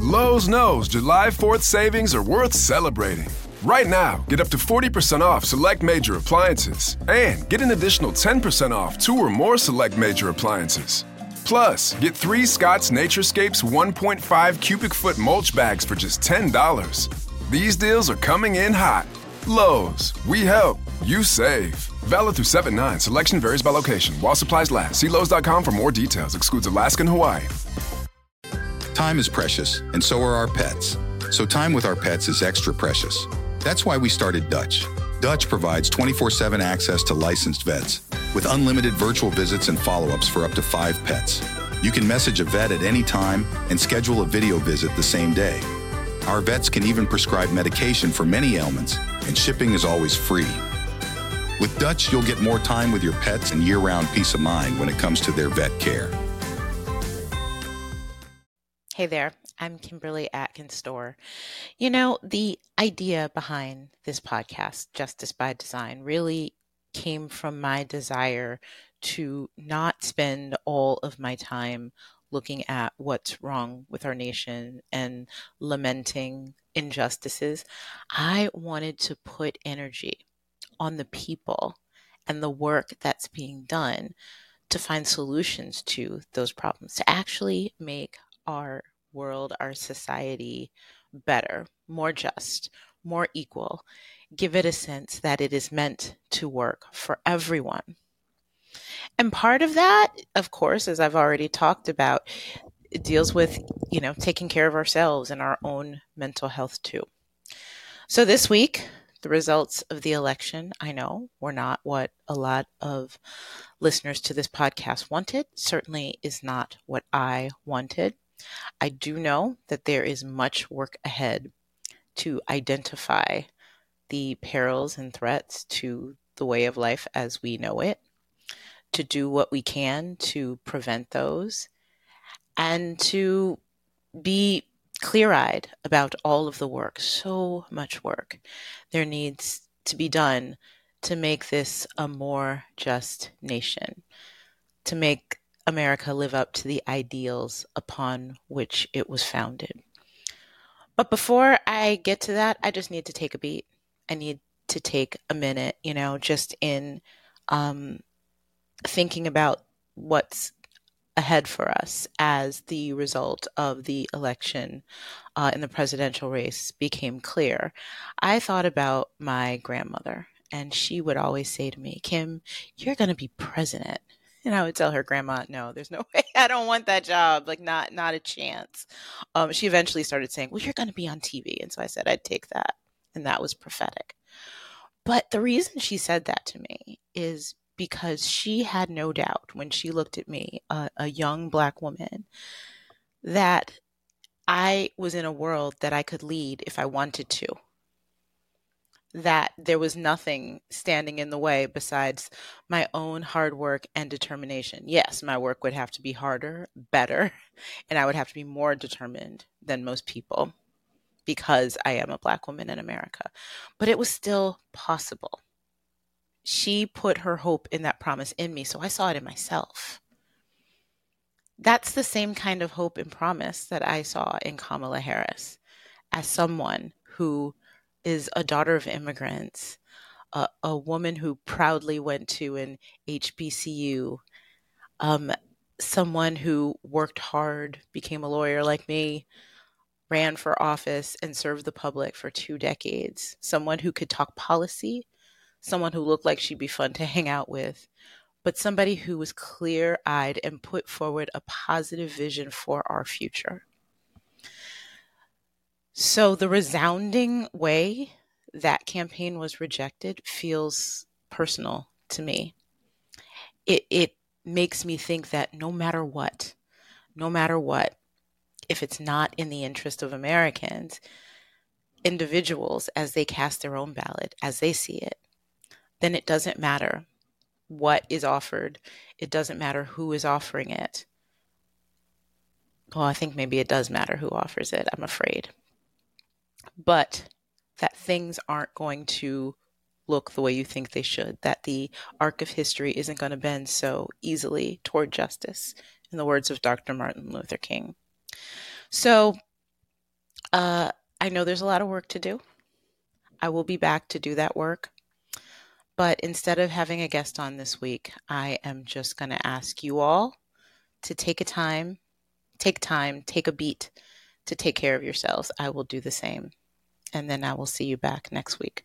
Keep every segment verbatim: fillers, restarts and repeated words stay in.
Lowe's knows July fourth savings are worth celebrating. Right now, get up to forty percent off select major appliances and get an additional ten percent off two or more select major appliances. Plus, get three Scott's Naturescapes one point five cubic foot mulch bags for just ten dollars. These deals are coming in hot. Lowe's, we help, you save. Valid through seven nine. Selection varies by location. While supplies last. See Lowe's dot com for more details. Excludes Alaska and Hawaii. Time is precious, and so are our pets. So time with our pets is extra precious. That's why we started Dutch. Dutch provides twenty-four seven access to licensed vets with unlimited virtual visits and follow-ups for up to five pets. You can message a vet at any time and schedule a video visit the same day. Our vets can even prescribe medication for many ailments, and shipping is always free. With Dutch, you'll get more time with your pets and year-round peace of mind when it comes to their vet care. Hey there, I'm Kimberly Atkins Storr. You know, the idea behind this podcast, Justice by Design, really came from my desire to not spend all of my time looking at what's wrong with our nation and lamenting injustices. I wanted to put energy on the people and the work that's being done to find solutions to those problems, to actually make our world, our society better, more just, more equal, give it a sense that it is meant to work for everyone. And part of that, of course, as I've already talked about, it deals with, you know, taking care of ourselves and our own mental health too. So this week, the results of the election, I know, were not what a lot of listeners to this podcast wanted. Certainly is not what I wanted. I do know that there is much work ahead to identify the perils and threats to the way of life as we know it, to do what we can to prevent those, and to be clear-eyed about all of the work, so much work there needs to be done to make this a more just nation, to make America live up to the ideals upon which it was founded. But before I get to that, I just need to take a beat. I need to take a minute, you know, just in um, thinking about what's ahead for us as the result of the election uh, in the presidential race became clear. I thought about my grandmother, and she would always say to me, Kim, you're going to be president. And I would tell her, Grandma, no, there's no way. I don't want that job. Like, not not a chance. Um, she eventually started saying, well, you're going to be on T V. And so I said, I'd take that. And that was prophetic. But the reason she said that to me is because she had no doubt when she looked at me, uh, a young Black woman, that I was in a world that I could lead if I wanted to. That there was nothing standing in the way besides my own hard work and determination. Yes, my work would have to be harder, better, and I would have to be more determined than most people because I am a Black woman in America. But it was still possible. She put her hope in that promise in me, so I saw it in myself. That's the same kind of hope and promise that I saw in Kamala Harris as someone who is a daughter of immigrants, uh, a woman who proudly went to an H B C U, um, someone who worked hard, became a lawyer like me, ran for office and served the public for two decades, someone who could talk policy, someone who looked like she'd be fun to hang out with, but somebody who was clear-eyed and put forward a positive vision for our future. So the resounding way that campaign was rejected feels personal to me. It it makes me think that no matter what, no matter what, if it's not in the interest of Americans, individuals, as they cast their own ballot, as they see it, then it doesn't matter what is offered. It doesn't matter who is offering it. Well, I think maybe it does matter who offers it, I'm afraid. But that things aren't going to look the way you think they should, that the arc of history isn't going to bend so easily toward justice, in the words of Doctor Martin Luther King. So Uh, I know there's a lot of work to do. I will be back to do that work. But instead of having a guest on this week, I am just going to ask you all to take a time, take time, take a beat to take care of yourselves. I will do the same. And then I will see you back next week.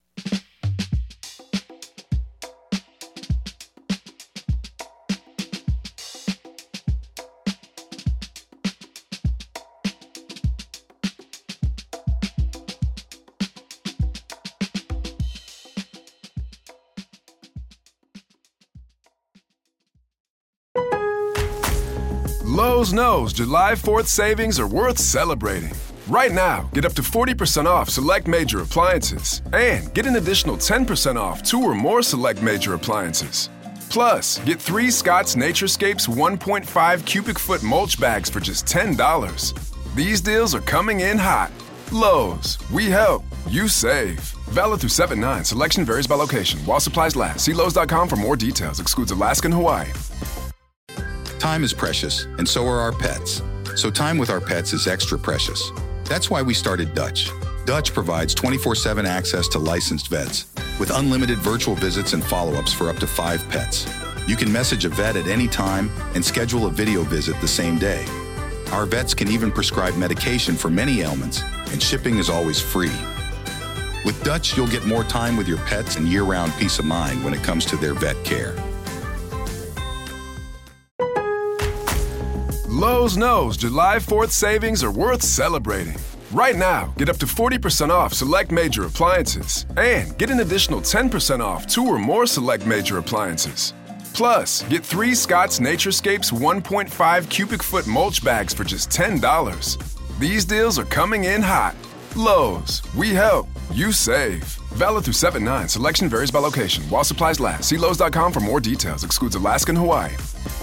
Lowe's knows July fourth savings are worth celebrating. Right now, get up to forty percent off select major appliances and get an additional ten percent off two or more select major appliances. Plus, get three Scott's Naturescapes one point five cubic foot mulch bags for just ten dollars. These deals are coming in hot. Lowe's, we help, you save. Valid through seven nine. Selection varies by location. While supplies last. See Lowe's dot com for more details. Excludes Alaska and Hawaii. Time is precious, and so are our pets. So time with our pets is extra precious. That's why we started Dutch. Dutch provides twenty-four seven access to licensed vets with unlimited virtual visits and follow-ups for up to five pets. You can message a vet at any time and schedule a video visit the same day. Our vets can even prescribe medication for many ailments, and shipping is always free. With Dutch, you'll get more time with your pets and year-round peace of mind when it comes to their vet care. Lowe's knows July fourth savings are worth celebrating. Right now, get up to forty percent off select major appliances and get an additional ten percent off two or more select major appliances. Plus, get three Scott's Naturescapes one point five cubic foot mulch bags for just ten dollars. These deals are coming in hot. Lowe's, we help, you save. Valid through seven nine. Selection varies by location. While supplies last. See Lowe's dot com for more details. Excludes Alaska and Hawaii.